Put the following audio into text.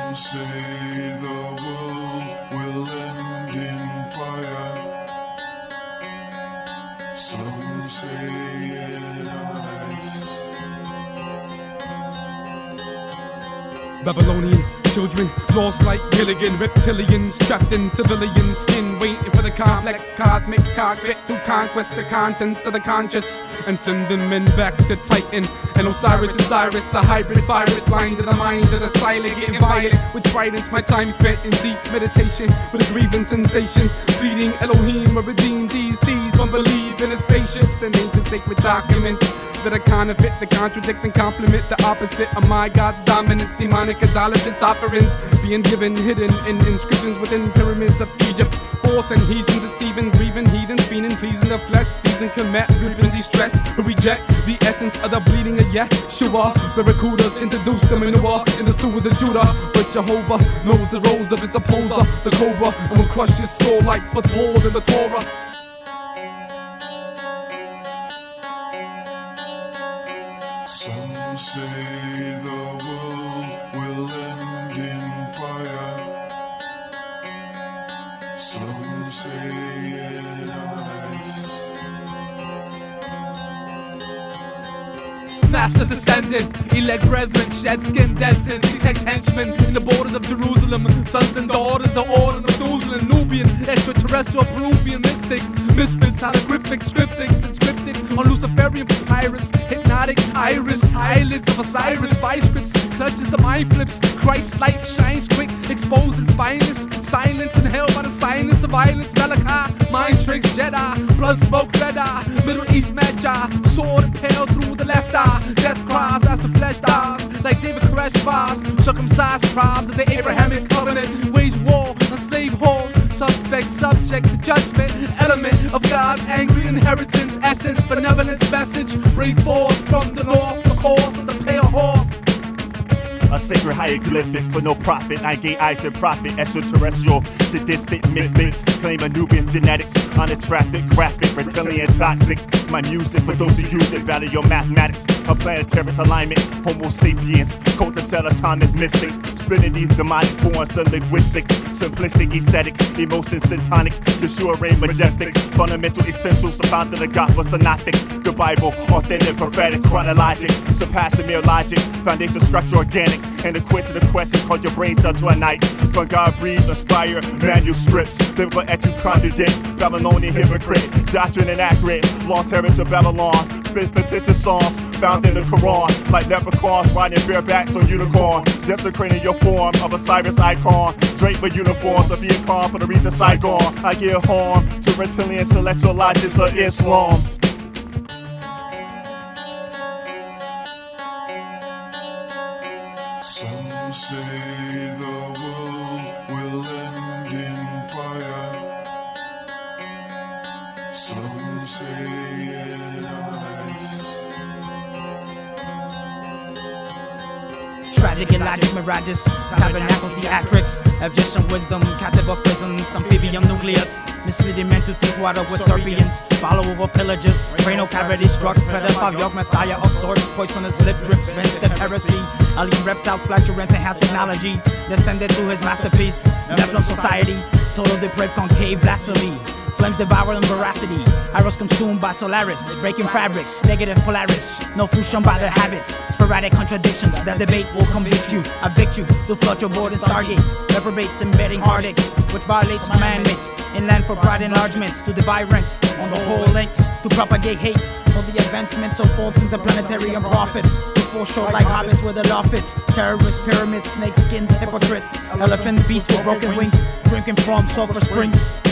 say the world will end in fire. Some say in ice. Babylonian children lost like Gilligan, reptilians trapped in civilian skin, waiting for the complex cosmic cockpit to conquest the contents of the conscious and sending men back to Titan. And Osiris is Iris, a hybrid virus, blind to the mind of the silent, getting violent with tridents. My time spent in deep meditation with a grieving sensation, pleading Elohim or redeem these deeds. Don't believe in his patience and ancient sacred documents that are counterfeit, the contradict and complement the opposite of my God's dominance. Demonic idolatrous offerings being given hidden in inscriptions within pyramids of Egypt. False and heathen, deceiving, grieving heathens, fiending, pleasing the flesh, season commit, ripping distress, who reject the essence of the bleeding of Yeshua. Barracudas introduce them in the sewers of Judah, but Jehovah knows the roads of his opposer, the cobra, and will crush his skull like foretold in the Torah. Some say the world will end in fire. Some say in ice. Masters ascended, elect brethren, shed skin, dead sins, detect henchmen in the borders of Jerusalem, sons and daughters, the order of Methuselah, Nubian, extraterrestrial, Peruvian mystics, misfits, holographic scriptings, inscripted on Luciferian papyrus, hypnotic iris, eyelids of Osiris, vice grips, clutches the mind flips, Christ's light shines quick, exposing spineless, silence and hell by the silence, the violence, Malachi, mind tricks, Jedi, blood smoke, red eye, Middle East magi, sword impaled through the left eye, death cries as the flesh dies, like David Koresh vibes, circumcised tribes of the Abrahamic covenant, wage war on slave halls, suspect, subject to judgment, element of God's angry inheritance, essence, benevolence, message, bring forth from the north the cause of the pale horse. A sacred hieroglyphic for no profit. I gave eyes and profit. Extraterrestrial, sadistic misfits. Claim Nubian genetics. Unattractive, graphic, reptilian toxic. My music for those who use it. Value your mathematics. A planetary alignment. Homo sapiens. Cult to set atomic mystics. Splitting these demonic forms of linguistics. Simplistic, aesthetic. Emotion syntonic. Yeshua reign majestic. Fundamental essentials. The founder of the gospel synoptic. The Bible. Authentic, prophetic, chronologic. Surpassing mere logic. Foundation structure organic. And the quest of the question called your brain cell to a night. From God breathed, inspire manuscripts. Biblical etu contradict. Babylonian hypocrite. Doctrine inaccurate. Lost heritage of Babylon. Spit fictitious songs found in the Quran. Like leprechauns riding barebacks on unicorn. Desecrating your form of a Cyrus icon. Draped with uniforms of Vietcong for the reason Saigon. I give harm to reptilian celestial logics of Islam. Some say the world will end in fire. Some say in ice. Tragic and logic mirages, tabernacle theatrics, Egyptian wisdom, captive of prisms, amphibian nucleus, misleading men to tease water with serpents, follower of pillagers, brain cavity struck, pedophile yoke, messiah of sorts, poisonous lip drips, vented heresy, alien reptile flatulence, enhanced technology, descended to his masterpiece, Nephilim society, total depraved concave blasphemy. Flames devouring veracity. Arrows consumed by Solaris. Breaking fabrics. Negative Polaris. No fusion by their habits. Sporadic contradictions. That debate will convict you. Evict you. To float your board in stargates. Reprobates embedding heartaches. Which violates commandments. Inland for pride enlargements. To divide ranks. On the whole lengths. To propagate hate. For the advancements of false interplanetary and prophets. To foreshore like hobbits where the law fits. Terrorists, pyramids, snake skins, hypocrites. Elephant beasts with broken wings. Drinking from sulfur springs.